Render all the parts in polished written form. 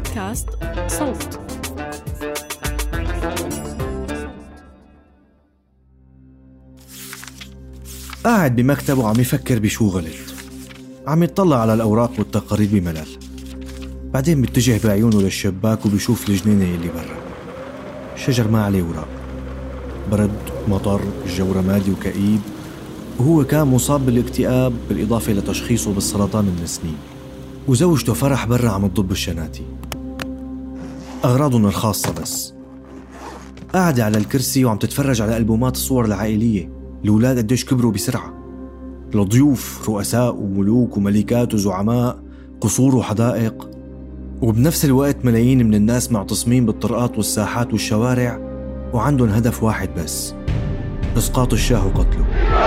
بودكاست صوت. قاعد بمكتبه وعم يفكر بشو غلط، عم يطلع على الأوراق والتقارير بملل. بعدين بيتجه بعيونه للشباك وبيشوف الجنينة اللي برا. الشجر ما عليه وراق، برد مطر، الجو رمادي وكئيب، وهو كان مصاب بالاكتئاب بالإضافة لتشخيصه بالسرطان من سنين. وزوجته فرح برا عم تضب الشناتي، أغراضهم الخاصة بس. قاعدة على الكرسي وعم تتفرج على ألبومات الصور العائلية. الأولاد قديش كبروا بسرعة، الضيوف رؤساء وملوك وملكات وزعماء، قصور وحدائق، وبنفس الوقت ملايين من الناس معتصمين بالطرقات والساحات والشوارع، وعندهم هدف واحد بس: إسقاط الشاه وقتله.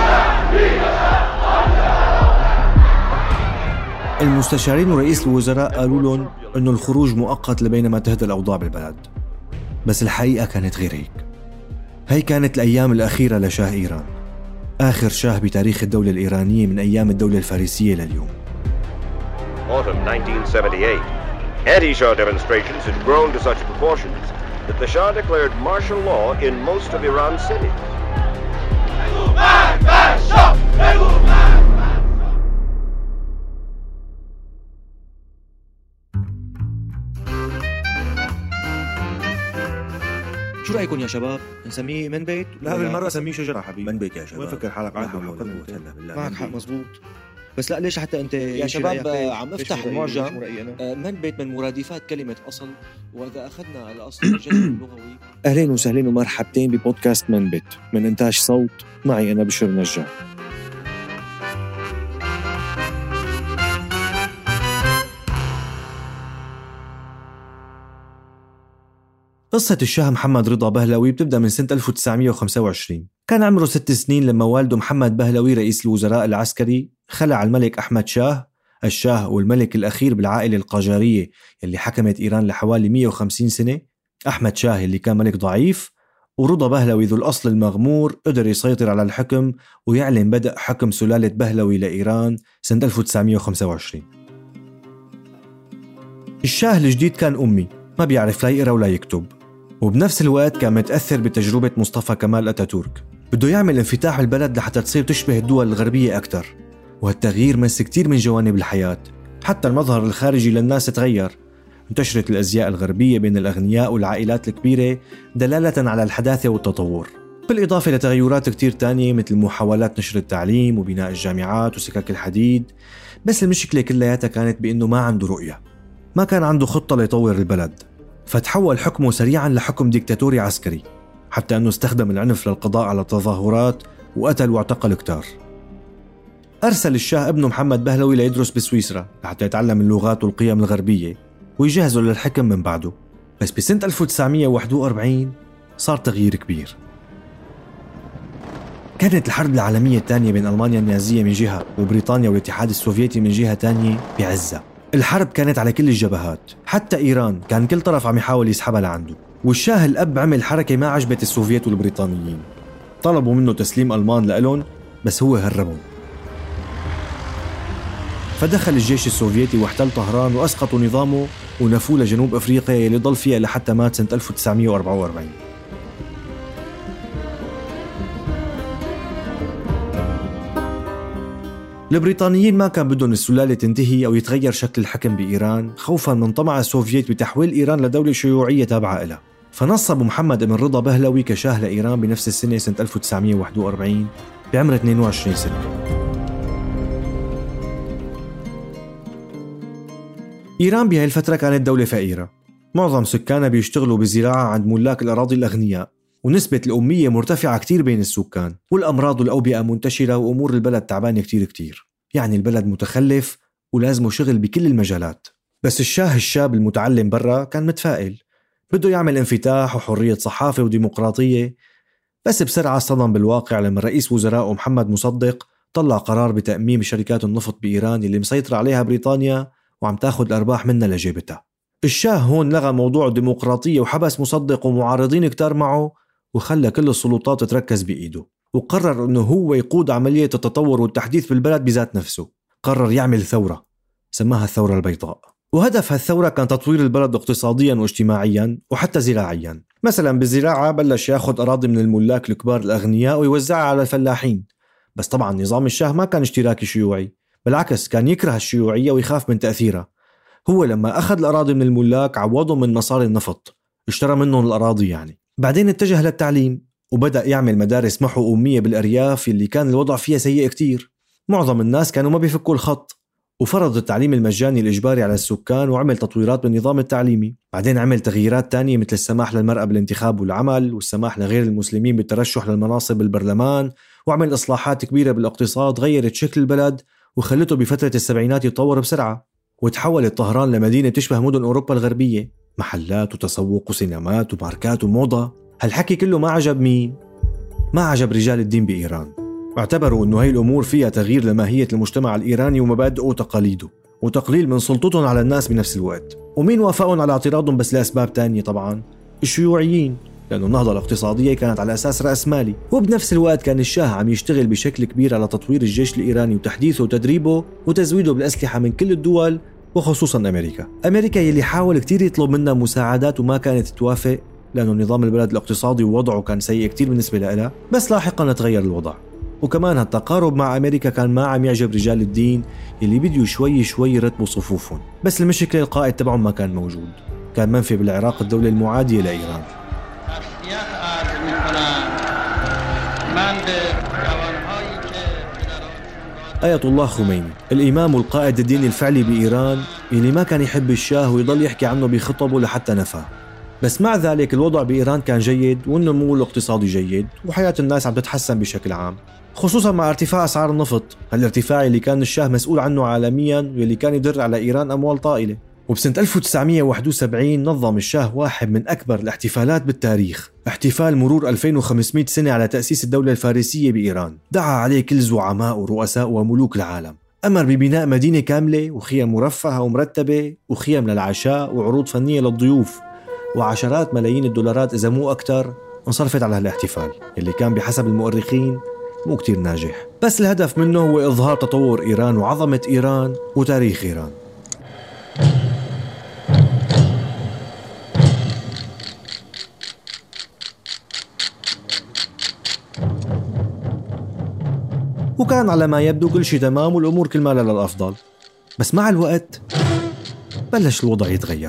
المستشارين ورئيس الوزراء قالوا لهم إنه الخروج مؤقت لبينما تهدى الأوضاع بالبلد، بس الحقيقة كانت غير هيك. هي كانت الأيام الأخيرة لشاه إيران، آخر شاه بتاريخ الدولة الإيرانية من أيام الدولة الفارسية لليوم. Autumn 1978. Anti-Shah demonstrations had grown to such proportions that the Shah declared martial law in most of Iran's cities. شو رأيكم يا شباب؟ نسميه من بيت؟ لا بالمرة سميه شجرة حبيبي. من بيت يا شباب. وين فكر حالك معك بالله. معك حق مزبوط. بس لا، ليش حتى أنت يا شباب عم افتح المعجم من بيت من مرادفات كلمة أصل، وإذا أخذنا على أصل الجذر اللغوي. أهلين وسهلين ومرحبتين ببودكاست من بيت من إنتاج صوت، معي أنا بشر نجار. قصة الشاه محمد رضا بهلوي بتبدأ من سنة 1925. كان عمره 6 سنين لما والده محمد بهلوي رئيس الوزراء العسكري خلع الملك أحمد شاه، الشاه والملك الأخير بالعائلة القاجارية اللي حكمت إيران لحوالي 150 سنة. أحمد شاه اللي كان ملك ضعيف، ورضا بهلوي ذو الأصل المغمور قدر يسيطر على الحكم ويعلن بدء حكم سلالة بهلوي لإيران سنة 1925. الشاه الجديد كان أمي، ما بيعرف لا يقرأ ولا يكتب، وبنفس الوقت كان متأثر بتجربة مصطفى كمال أتاتورك. بده يعمل انفتاح البلد لحتى تصير تشبه الدول الغربية أكتر، وهالتغيير مس كتير من جوانب الحياة. حتى المظهر الخارجي للناس تغير، انتشرت الأزياء الغربية بين الأغنياء والعائلات الكبيرة دلالة على الحداثة والتطور، بالإضافة لتغيرات كتير تانية مثل محاولات نشر التعليم وبناء الجامعات وسكك الحديد. بس المشكلة كلياتها كانت بأنه ما عنده رؤية، ما كان عنده خطة ليطور البلد، فتحول حكمه سريعاً لحكم ديكتاتوري عسكري، حتى أنه استخدم العنف للقضاء على التظاهرات وقتل واعتقل كتار. أرسل الشاه ابنه محمد بهلوي ليدرس بسويسرا لحتى يتعلم اللغات والقيم الغربية ويجهزه للحكم من بعده. بس بسنة 1941 صار تغيير كبير. كانت الحرب العالمية الثانية بين ألمانيا النازية من جهة وبريطانيا والاتحاد السوفيتي من جهة تانية بعزة. الحرب كانت على كل الجبهات، حتى إيران كان كل طرف عم يحاول يسحبها لعنده. والشاه الأب عمل حركة ما عجبت السوفيت والبريطانيين، طلبوا منه تسليم ألمان لإلهم بس هو هربهم. فدخل الجيش السوفيتي واحتل طهران وأسقطوا نظامه ونفوه لجنوب أفريقيا يلي ضل فيها لحتى مات سنة 1944. البريطانيين ما كان بدهم السلالة تنتهي أو يتغير شكل الحكم بإيران، خوفاً من طمع السوفييت بتحويل إيران لدولة شيوعية تابعة لها. فنصبوا محمد بن رضا بهلوي كشاه لإيران بنفس السنة سنة 1941 بعمر 22 سنة. إيران بهاي الفترة كانت دولة فقيرة، معظم سكانها بيشتغلوا بزراعة عند ملاك الأراضي الأغنياء، ونسبة الأمية مرتفعة كتير بين السكان، والأمراض والأوبئة منتشرة، وأمور البلد تعبانة كتير. يعني البلد متخلف ولازمه شغل بكل المجالات. بس الشاه الشاب المتعلم برا كان متفائل، بده يعمل انفتاح وحرية صحافة وديمقراطية. بس بسرعة اصطدم بالواقع لما رئيس وزراء محمد مصدق طلع قرار بتأميم شركات النفط بإيران اللي مسيطرة عليها بريطانيا وعم تاخد الأرباح منها لجيبتها. الشاه هون لغى موضوع الديمقراطية وحبس مصدق ومعارضين كتار معه، وخلى كل السلطات تركز بإيده، وقرر أنه هو يقود عملية التطور والتحديث بالبلد بذات نفسه. قرر يعمل ثورة سماها الثورة البيضاء. وهدف هالثورة كان تطوير البلد اقتصاديا واجتماعيا وحتى زراعيا. مثلا بالزراعة بلش ياخد أراضي من الملاك الكبار الأغنياء ويوزعها على الفلاحين. بس طبعا نظام الشاه ما كان اشتراكي شيوعي، بالعكس كان يكره الشيوعية ويخاف من تأثيرها. هو لما أخذ الأراضي من الملاك عوضهم من مصاري النفط، اشترى منهم الأراضي يعني. بعدين اتجه للتعليم وبدأ يعمل مدارس محو أمية بالأرياف اللي كان الوضع فيها سيء كتير، معظم الناس كانوا ما بيفكوا الخط. وفرض التعليم المجاني الإجباري على السكان وعمل تطويرات بالنظام التعليمي. بعدين عمل تغييرات تانية مثل السماح للمرأة بالانتخاب والعمل، والسماح لغير المسلمين بالترشح للمناصب بالبرلمان، وعمل إصلاحات كبيرة بالاقتصاد غيرت شكل البلد وخلته بفترة السبعينات يتطور بسرعة. وتحولت طهران لمدينة تشبه مدن أوروبا الغربية، محلات وتسوق وسينمات وماركات وموضة. هالحكي كله ما عجب مين؟ ما عجب رجال الدين بإيران. اعتبروا أنه هاي الأمور فيها تغيير لماهية المجتمع الإيراني ومبادئه وتقاليده، وتقليل من سلطتهم على الناس بنفس الوقت. ومين وافقهم على اعتراضهم بس لأسباب تانية؟ طبعا الشيوعيين، لأنه النهضة الاقتصادية كانت على أساس رأسمالي. وبنفس الوقت كان الشاه عم يشتغل بشكل كبير على تطوير الجيش الإيراني وتحديثه وتدريبه وتزويده بالأسلحة من كل الدول وخصوصا أمريكا يلي حاول كتير يطلب منها مساعدات وما كانت توافق، لأنه نظام البلد الاقتصادي ووضعه كان سيء كتير بالنسبة لها. بس لاحقا تغير الوضع. وكمان هالتقارب مع أمريكا كان ما عم يعجب رجال الدين اللي بديوا شوي شوي يرتبوا صفوفهم. بس المشكلة القائد تبعهم ما كان موجود، كان منفي بالعراق الدولة المعادية لإيران. آية الله خميني، الإمام والقائد الديني الفعلي بإيران اللي ما كان يحب الشاه ويضل يحكي عنه بخطبه لحتى نفاه. بس مع ذلك الوضع بإيران كان جيد والنمو الاقتصادي جيد وحياة الناس عم تتحسن بشكل عام، خصوصا مع ارتفاع أسعار النفط، هالارتفاع اللي كان الشاه مسؤول عنه عالميا واللي كان يدر على إيران أموال طائلة. وبسنة 1971 نظم الشاه واحد من أكبر الاحتفالات بالتاريخ، احتفال مرور 2500 سنة على تأسيس الدولة الفارسية بإيران. دعا عليه كل زعماء ورؤساء وملوك العالم، أمر ببناء مدينة كاملة وخيام مرفهة ومرتبة وخيام للعشاء وعروض فنية للضيوف، وعشرات ملايين الدولارات إذا مو أكتر انصرفت على هالاحتفال اللي كان بحسب المؤرخين مو كتير ناجح. بس الهدف منه هو إظهار تطور إيران وعظمة إيران وتاريخ إيران. وكان على ما يبدو كل شيء تمام والأمور كل ما للأفضل. بس مع الوقت بلش الوضع يتغير.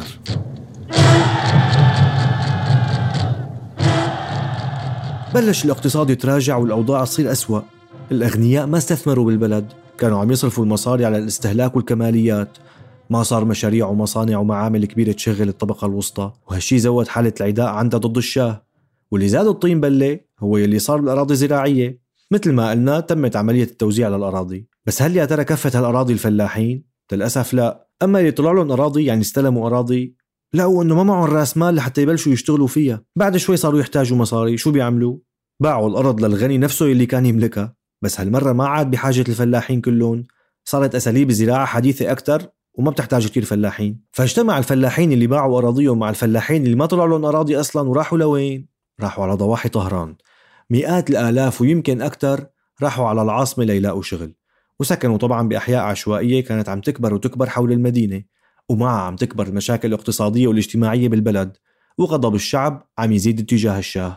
بلش الاقتصاد يتراجع والأوضاع تصير أسوأ. الأغنياء ما استثمروا بالبلد، كانوا عم يصرفوا المصاري على الاستهلاك والكماليات. ما صار مشاريع ومصانع ومعامل كبيرة تشغل الطبقة الوسطى، وهالشي زود حالة العداء عندها ضد الشاه. واللي زاد الطين بلة هو يلي صار بالأراضي الزراعية. مثل ما قلنا تمت عملية التوزيع على الأراضي، بس هل يا ترى كفت هالأراضي الفلاحين؟ للأسف لا. أما اللي طلع لهم أراضي يعني استلموا أراضي، لقوا إنه ما معهم رأس مال لحتى يبلشوا يشتغلوا فيها. بعد شوي صاروا يحتاجوا مصاري، شو بيعملوا؟ باعوا الأرض للغني نفسه اللي كان يملكها. بس هالمرة ما عاد بحاجة الفلاحين كلهم، صارت أساليب الزراعة حديثة أكتر وما بتحتاج كتير فلاحين. فاجتمع الفلاحين اللي باعوا أراضيهم مع الفلاحين اللي ما طلع لهم أراضي أصلا، وراحوا لوين؟ راحوا على ضواحي طهران. مئات الآلاف ويمكن أكتر راحوا على العاصمة ليلاقوا شغل، وسكنوا طبعا بأحياء عشوائية كانت عم تكبر وتكبر حول المدينة، ومعها عم تكبر المشاكل الاقتصادية والاجتماعية بالبلد، وغضب الشعب عم يزيد اتجاه الشاه.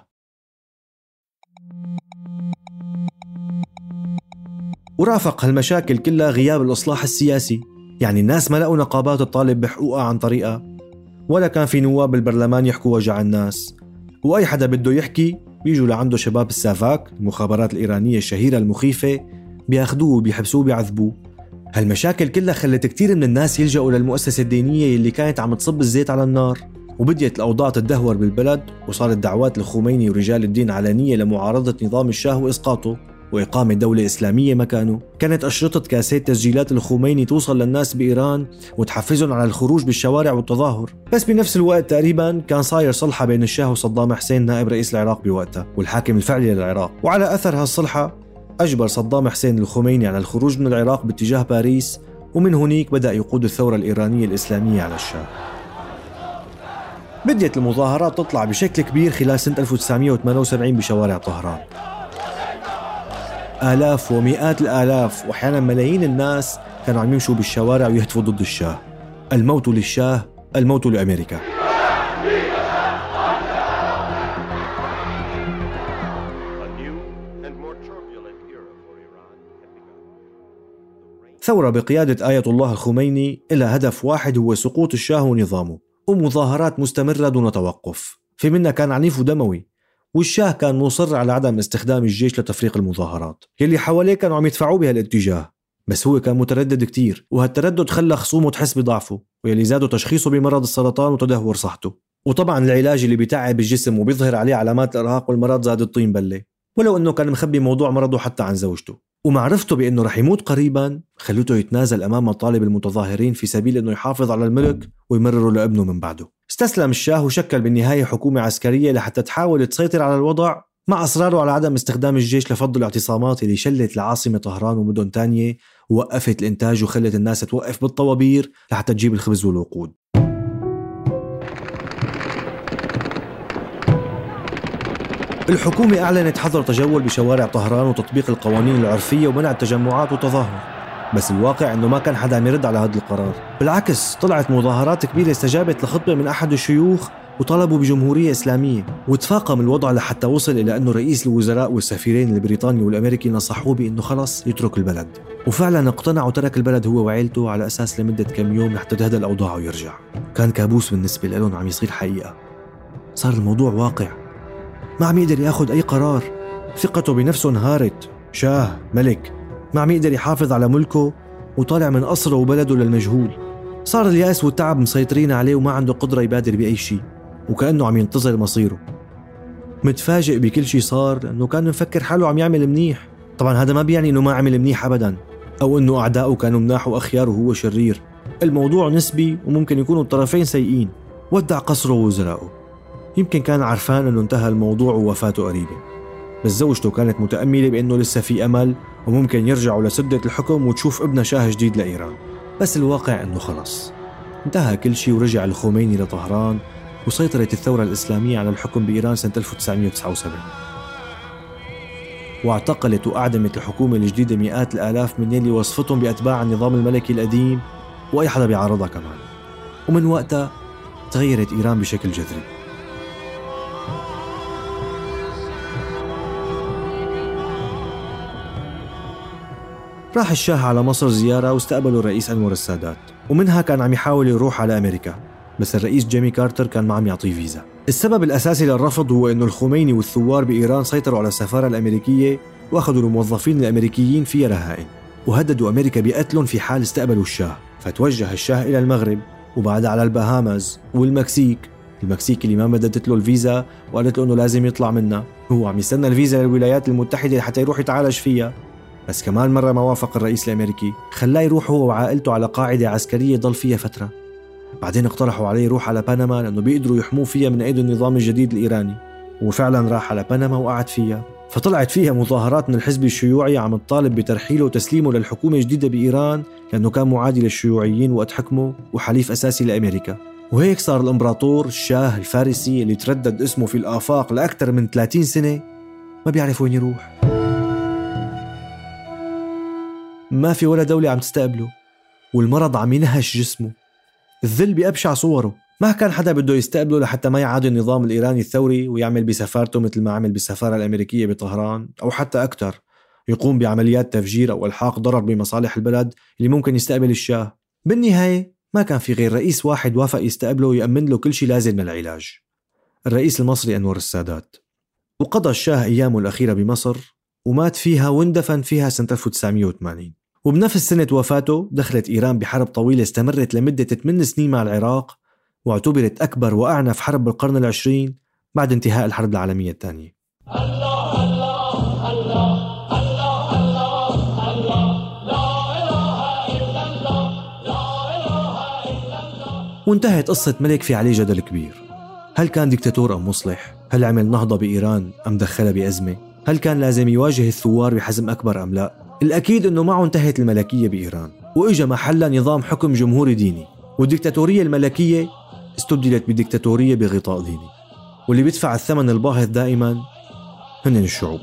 ورافق هالمشاكل كلها غياب الإصلاح السياسي، يعني الناس ما لقوا نقابات الطالب بحقوقها عن طريقها، ولا كان في نواب بالبرلمان يحكوا وجع الناس، وأي حدا بده يحكي بيجوا لعنده شباب السافاك المخابرات الإيرانية الشهيرة المخيفة، بياخدوه وبيحبسوه وبيعذبوه. هالمشاكل كلها خلت كتير من الناس يلجأوا للمؤسسة الدينية اللي كانت عم تصب الزيت على النار، وبديت الأوضاع تدهور بالبلد، وصارت دعوات الخميني ورجال الدين علنية لمعارضة نظام الشاه وإسقاطه وإقامة دولة إسلامية مكانه. كانت أشرطة كاسيت تسجيلات الخميني توصل للناس بإيران وتحفزهم على الخروج بالشوارع والتظاهر. بس بنفس الوقت تقريبا كان صاير صلحة بين الشاه وصدام حسين نائب رئيس العراق بوقتها والحاكم الفعلي للعراق، وعلى أثر هالصلحة أجبر صدام حسين الخميني على الخروج من العراق باتجاه باريس، ومن هناك بدأ يقود الثورة الإيرانية الإسلامية على الشاه. بدأت المظاهرات تطلع بشكل كبير خلال سنة 1978 بشوارع طهران. آلاف ومئات الآلاف وأحيانا ملايين الناس كانوا عم يمشوا بالشوارع ويهتفوا ضد الشاه. الموت للشاه، الموت لأمريكا. ثورة بقيادة آية الله الخميني إلى هدف واحد هو سقوط الشاه ونظامه، ومظاهرات مستمرة دون توقف، في منها كان عنيف ودموي، والشاه كان مصر على عدم استخدام الجيش لتفريق المظاهرات يلي حواليه كانوا عم يدفعوا بها الاتجاه، بس هو كان متردد كتير، وهالتردد خلى خصومه تحس بضعفه، ويلي زادوا تشخيصه بمرض السرطان وتدهور صحته. وطبعا العلاج اللي بيتعب الجسم وبيظهر عليه علامات الإرهاق والمرض زاد الطين بلة، ولو أنه كان مخبي موضوع مرضه حتى عن زوجته. ومعرفته بأنه رح يموت قريبا خلته يتنازل أمام مطالب المتظاهرين في سبيل أنه يحافظ على الملك ويمرره لابنه من بعده. استسلم الشاه وشكل بالنهاية حكومة عسكرية لحتى تحاول تسيطر على الوضع، مع إصراره على عدم استخدام الجيش لفض الاعتصامات اللي شلت العاصمة طهران ومدن تانية، ووقفت الإنتاج وخلت الناس توقف بالطوابير لحتى تجيب الخبز والوقود. الحكومة أعلنت حظر تجول بشوارع طهران وتطبيق القوانين العرفية ومنع التجمعات والتظاهر، بس الواقع أنه ما كان حدا يرد على هذا القرار. بالعكس طلعت مظاهرات كبيرة استجابت لخطبة من أحد الشيوخ وطلبوا بجمهورية إسلامية، وتفاقم الوضع لحتى وصل إلى أنه رئيس الوزراء والسفيرين البريطاني والأمريكي نصحوه بأنه خلص يترك البلد، وفعلا اقتنع وترك البلد هو وعائلته على أساس لمدة كم يوم لحتى تهدى الأوضاع ويرجع. كان كابوس بالنسبة لهم عم يصير حقيقة، صار الموضوع واقع، ما عم يقدر ياخد أي قرار، ثقته بنفسه انهارت، شاه ملك ما عم يقدر يحافظ على ملكه وطالع من قصره وبلده للمجهول. صار اليأس والتعب مسيطرين عليه وما عنده قدرة يبادر بأي شيء، وكأنه عم ينتظر مصيره. متفاجئ بكل شيء صار لأنه كان مفكر حاله عم يعمل منيح. طبعا هذا ما بيعني أنه ما عمل منيح أبدا، أو أنه أعداؤه كانوا مناح وأخيار وهو شرير. الموضوع نسبي وممكن يكونوا الطرفين سيئين. ودع قصره ووزرائه، يمكن كان عرفان أنه انتهى الموضوع ووفاته قريبة، بس زوجته كانت متأملة بأنه لسه في أمل وممكن يرجعوا لسدة الحكم وتشوف ابنها شاه جديد لإيران. بس الواقع أنه خلص انتهى كل شيء، ورجع الخميني لطهران وسيطرت الثورة الإسلامية على الحكم بإيران سنة 1979، واعتقلت وأعدمت الحكومة الجديدة مئات الآلاف من يلي وصفتهم بأتباع النظام الملكي القديم وأي حدا بيعارضها كمان. ومن وقتها تغيرت إيران بشكل جذري. راح الشاه على مصر زيارة واستقبله الرئيس أنور السادات، ومنها كان عم يحاول يروح على أمريكا، بس الرئيس جيمي كارتر كان ما عم يعطيه فيزا. السبب الأساسي للرفض هو أنه الخميني والثوار بإيران سيطروا على السفارة الأمريكية وأخذوا الموظفين الأمريكيين فيها رهائن، وهددوا أمريكا بقتلهم في حال استقبلوا الشاه. فتوجه الشاه إلى المغرب وبعدها على البهامز والمكسيك. المكسيك اللي ما مددت له الفيزا وقالت له أنه لازم يطلع منها، هو عم يستنى الفيزا للولايات المتحدة حتى يروح يتعالج فيها، بس كمان مرة ما وافق الرئيس الأمريكي، خلاه يروح هو وعائلته على قاعدة عسكرية ضل فيها فترة. بعدين اقترحوا عليه يروح على بنما لأنه بيقدروا يحموه فيها من أيدي النظام الجديد الإيراني، وفعلا راح على بنما وقعد فيها. فطلعت فيها مظاهرات من الحزب الشيوعي عم تطالب بترحيله وتسليمه للحكومة الجديدة بإيران، لأنه كان معادي للشيوعيين وقت حكمه وحليف أساسي لأمريكا. وهيك صار الإمبراطور الشاه الفارسي اللي تردد اسمه في الآفاق لأكثر من 30 سنة ما بيعرف وين يروح. ما في ولا دولة عم تستقبله، والمرض عم ينهش جسمه، الذل بأبشع صوره. ما كان حدا بده يستقبله لحتى ما يعادي النظام الإيراني الثوري ويعمل بسفارته مثل ما عمل بالسفارة الأمريكية بطهران، أو حتى أكتر يقوم بعمليات تفجير أو إلحاق ضرر بمصالح البلد اللي ممكن يستقبل الشاه. بالنهاية ما كان في غير رئيس واحد وافق يستقبله ويأمن له كل شيء لازم للعلاج، الرئيس المصري أنور السادات. وقضى الشاه أيامه الأخيرة بمصر ومات فيها واندفن فيها سنة 1980. وبنفس سنة وفاته دخلت إيران بحرب طويلة استمرت لمدة 8 سنين مع العراق، واعتبرت أكبر وأعنف حرب بالقرن العشرين بعد انتهاء الحرب العالمية الثانية. الله الله الله الله الله الله لا إله إلا الله لا إله إلا الله. وانتهت قصة ملك في عليه جدل كبير، هل كان ديكتاتور أم مصلح؟ هل عمل نهضة بإيران أم دخلها بأزمة؟ هل كان لازم يواجه الثوار بحزم أكبر أم لا؟ الأكيد أنه معه انتهت الملكية بإيران وإجا محلها نظام حكم جمهوري ديني، والديكتاتورية الملكية استبدلت بديكتاتورية بغطاء ديني، واللي بيدفع الثمن الباهظ دائما هن الشعوب.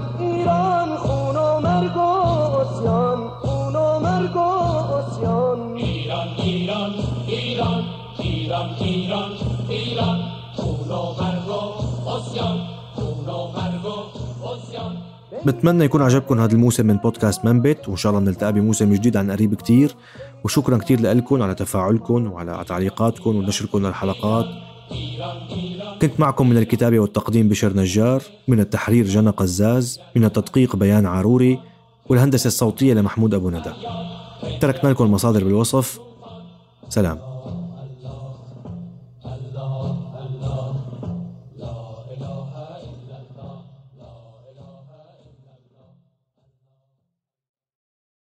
إيران بتمنى يكون عجبكم هذا الموسم من بودكاست منبت، وإن شاء الله بنلتقي بموسم جديد عن قريب كتير. وشكرا كتير لكم على تفاعلكم وعلى تعليقاتكم ونشركم للحلقات. كنت معكم من الكتابة والتقديم بشر نجار، من التحرير جنى قزاز، من التدقيق بيان عروري، والهندسة الصوتية لمحمود أبو ندى. تركنا لكم المصادر بالوصف. سلام.